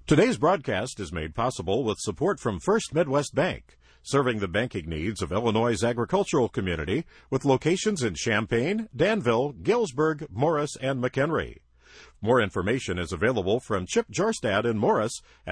Today's broadcast is made possible with support from First Midwest Bank, serving the banking needs of Illinois' agricultural community with locations in Champaign, Danville, Galesburg, Morris, and McHenry. More information is available from Chip Jorstad in Morris at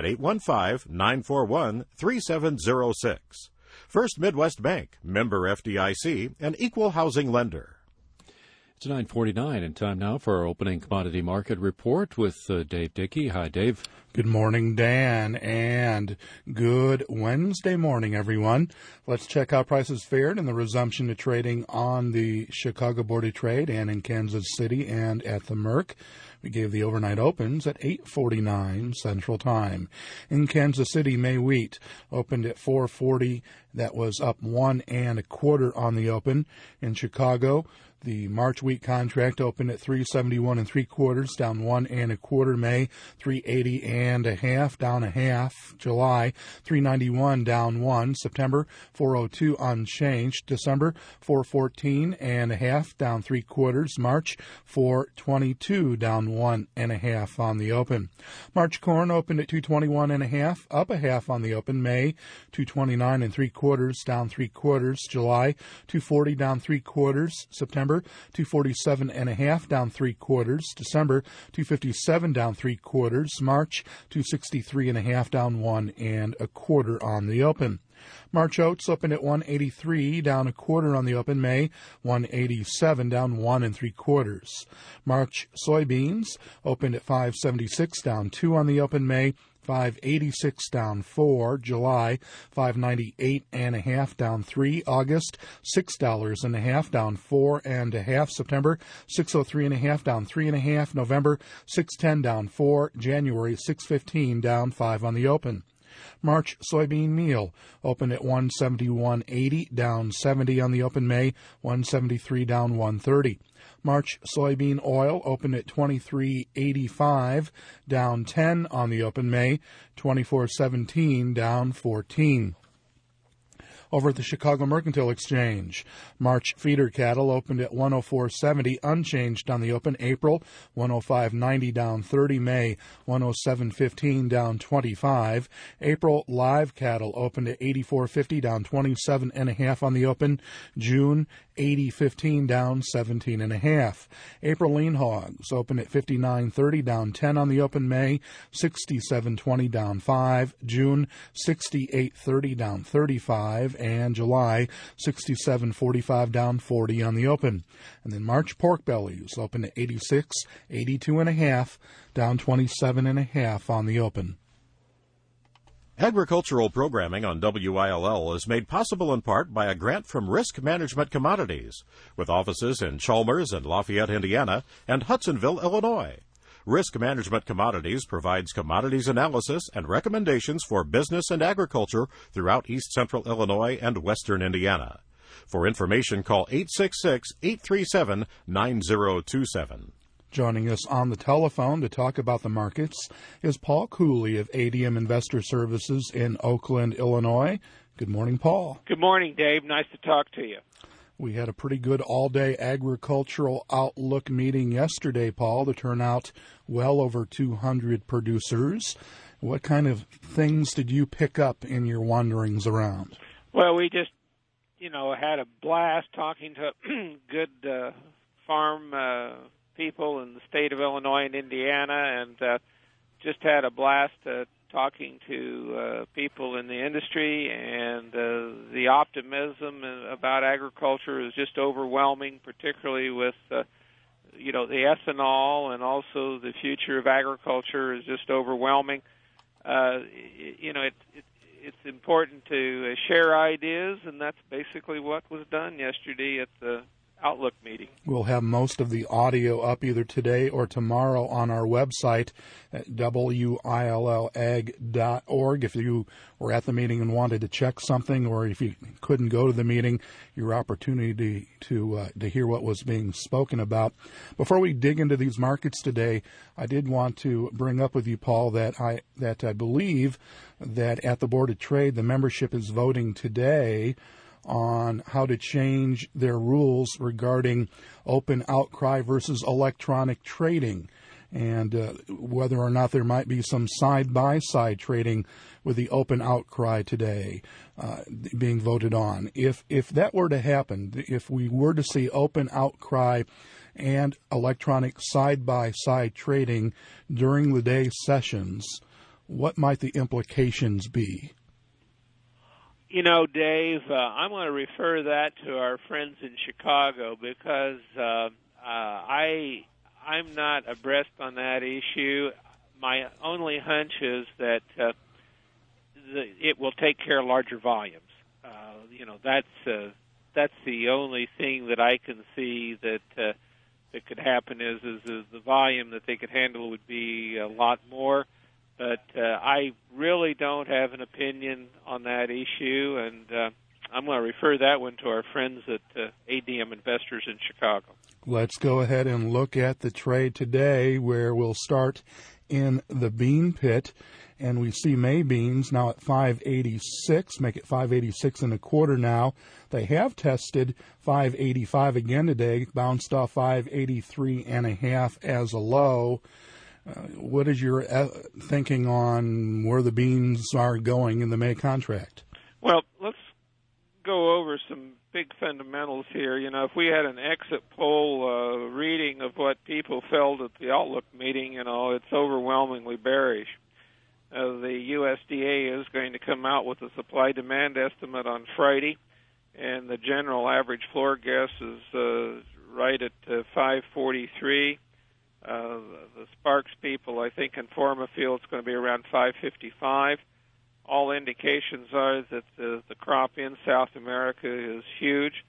815-941-3706. First Midwest Bank, member FDIC, an equal housing lender. It's 9:49 and time now for our opening commodity market report with Dave Dickey. Hi, Dave. Good morning, Dan, and good Wednesday morning, everyone. Let's check how prices fared in the resumption to trading on the Chicago Board of Trade and in Kansas City and at the Merc. We gave the overnight opens at 8:49 Central Time. In Kansas City, May wheat opened at $4.40. That was up 1 1/4 on the open. In Chicago, the March wheat contract opened at $3.71 3/4, down 1 1/4. May, $3.80 1/2, down 1/2. July, $3.91, down 1. September, $4.02 unchanged. December, $4.14 1/2, down 3/4. March, $4.22, down 1 1/2 on the open. March corn opened at $2.21 1/2, up 1/2 on the open. May, $2.29 3/4, down 3/4. July, $2.40, down 3/4. September, $2.47 1/2, down 3/4. December, $2.57, down 3/4. March, $2.63 1/2, down 1 1/4 on the open. March oats opened at $1.83, down 1/4 on the open. May, $1.87, down 1 3/4. March soybeans opened at $5.76, down 2 on the open. May, $5.86, down 4. July, $5.98 1/2, down 3. August, $6 1/2, down 4 1/2. September, $6.03 1/2, down 3 1/2. November, $6.10, down 4. January, $6.15, down 5 on the open. March soybean meal opened at $171.80, down 70 on the open. May, $173, down 130. March soybean oil opened at $23.85, down 10 on the open. May, $24.17, down 14. Over at the Chicago Mercantile Exchange, March feeder cattle opened at $104.70, unchanged on the open. April, $105.90, down 30. May, $107.15, down 25. April live cattle opened at $84.50, down 27 1/2 on the open. June, $80.15, down 17 1/2. April lean hogs opened at $59.30, down 10 on the open. May, $67.20, down 5. June, $68.30, down 35. And July, $67.45, down 40 on the open. And then March pork bellies opened at $86.82 1/2, down 27 1/2 on the open. Agricultural programming on WILL is made possible in part by a grant from Risk Management Commodities, with offices in Chalmers and Lafayette, Indiana, and Hudsonville, Illinois. Risk Management Commodities provides commodities analysis and recommendations for business and agriculture throughout East Central Illinois and Western Indiana. For information, call 866-837-9027. Joining us on the telephone to talk about the markets is Paul Cooley of ADM Investor Services in Oakland, Illinois. Good morning, Paul. Good morning, Dave. Nice to talk to you. We had a pretty good all-day agricultural outlook meeting yesterday, Paul. The turnout well over 200 producers. What kind of things did you pick up in your wanderings around? Well, we just, had a blast talking to good farm people in the state of Illinois and Indiana, and just had a blast talking to people in the industry, and the optimism about agriculture is just overwhelming, particularly with the ethanol, and also the future of agriculture is just overwhelming. It's important to share ideas, and that's basically what was done yesterday at the Outlook meeting. We'll have most of the audio up either today or tomorrow on our website at WILLAG.org. If you were at the meeting and wanted to check something, or if you couldn't go to the meeting, your opportunity to hear what was being spoken about. Before we dig into these markets today, I did want to bring up with you, Paul, that I believe that at the Board of Trade, the membership is voting today on how to change their rules regarding open outcry versus electronic trading. and whether or not there might be some side-by-side trading with the open outcry today being voted on. If that were to happen, if we were to see open outcry and electronic side-by-side trading during the day sessions, what might the implications be? You know, Dave, I'm going to refer that to our friends in Chicago because I'm not abreast on that issue. My only hunch is that it will take care of larger volumes. That's the only thing that I can see that could happen is the volume that they could handle would be a lot more. But I really don't have an opinion on that issue, and I'm going to refer that one to our friends at ADM Investors in Chicago. Let's go ahead and look at the trade today, where we'll start in the bean pit, and we see May beans now at 586, make it 586 and a quarter now. They have tested 585 again today, bounced off 583 and a half as a low. What is your thinking on where the beans are going in the May contract? Well, let's go over some big fundamentals here. You know, if we had an exit poll reading of what people felt at the Outlook meeting, you know, it's overwhelmingly bearish. The USDA is going to come out with a supply-demand estimate on Friday, and the general average floor guess is right at 543. The Sparks people, I think, Informa feel it's going to be around 555. All indications are that the crop in South America is huge.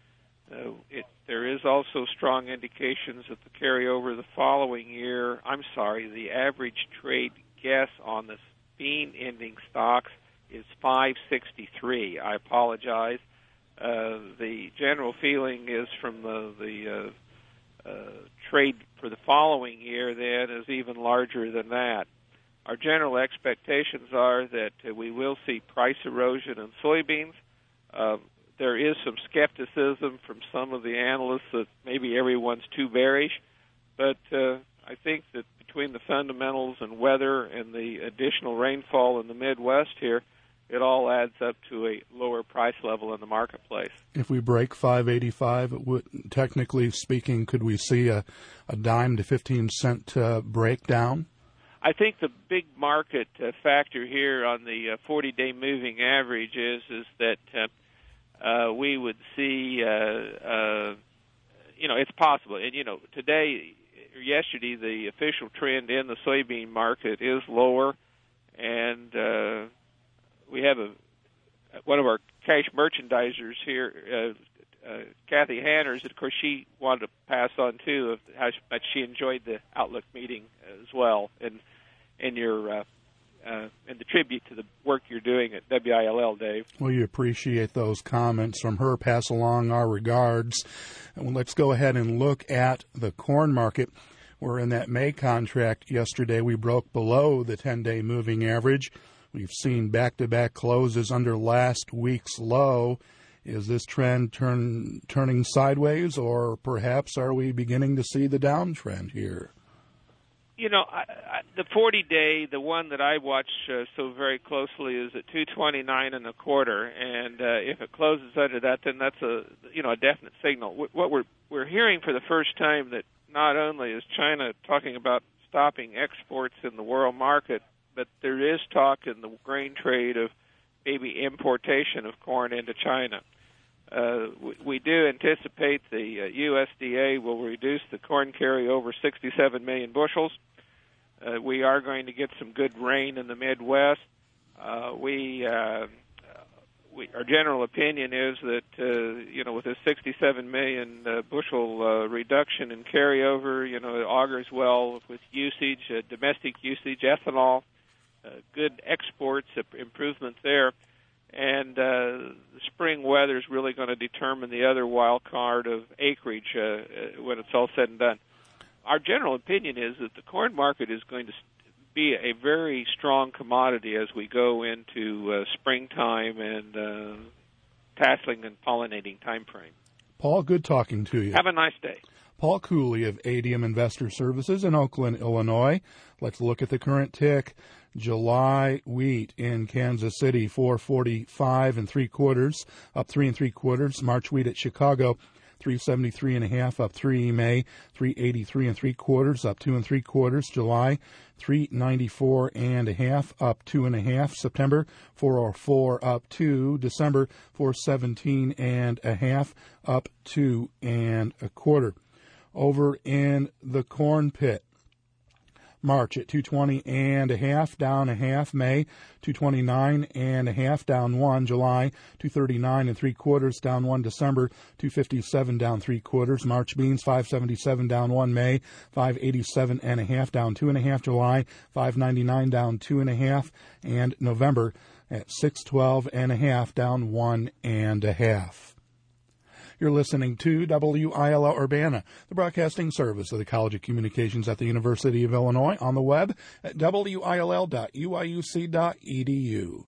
There is also strong indications that the carryover the following year, the average trade guess on the bean ending stocks is 563. I apologize. The general feeling is from the trade for the following year then is even larger than that. Our general expectations are that we will see price erosion in soybeans. There is some skepticism from some of the analysts that maybe everyone's too bearish, but I think that between the fundamentals and weather and the additional rainfall in the Midwest here, it all adds up to a lower price level in the marketplace. If we break 585, technically speaking, could we see a dime to 15-cent breakdown? I think the big market factor here on the 40-day moving average is that we would see, it's possible. And, today or yesterday, the official trend in the soybean market is lower, and we have one of our cash merchandisers here, Kathy Hanners, and of course she wanted to pass on too of how much she enjoyed the Outlook meeting as well, and your and the tribute to the work you're doing at WILL, Dave. We appreciate those comments from her. Pass along our regards. And let's go ahead and look at the corn market. We're in that May contract yesterday. We broke below the 10-day moving average. We've seen back-to-back closes under last week's low. Is this trend turning sideways, or perhaps are we beginning to see the downtrend here? The 40-day, the one that I watch so very closely, is at 229 and a quarter, and if it closes under that, then that's a definite signal. What we're hearing for the first time that not only is China talking about stopping exports in the world market, but there is talk in the grain trade of maybe importation of corn into China. We do anticipate the USDA will reduce the corn carry over 67 million bushels. We are going to get some good rain in the Midwest. Our general opinion is that, with a 67 million bushel reduction in carryover, it augurs well with usage, domestic usage, ethanol, good exports, improvements there. And the spring weather is really going to determine the other wild card of acreage when it's all said and done. Our general opinion is that the corn market is going to be a very strong commodity as we go into springtime and tasseling and pollinating time frame. Paul, good talking to you. Have a nice day. Paul Cooley of ADM Investor Services in Oakland, Illinois. Let's look at the current tick. July wheat in Kansas City, 445 3/4, up 3 3/4. March wheat at Chicago, 373 1/2, up 3. May, 383 3/4, up 2 3/4. July, 394 1/2, up 2 1/2. September, 404, up 2. December, 417 1/2, up 2 1/4. Over in the corn pit, March at 220 1/2, down 1/2. May, 229 1/2, down 1. July, 239 3/4, down 1. December, 257, down 3/4. March beans, 577, down 1. May, 587 1/2, down 2 1/2. July, 599, down 2 1/2. And November at 612 1/2, down 1 1/2. You're listening to WILL Urbana, the broadcasting service of the College of Communications at the University of Illinois, on the web at will.uiuc.edu.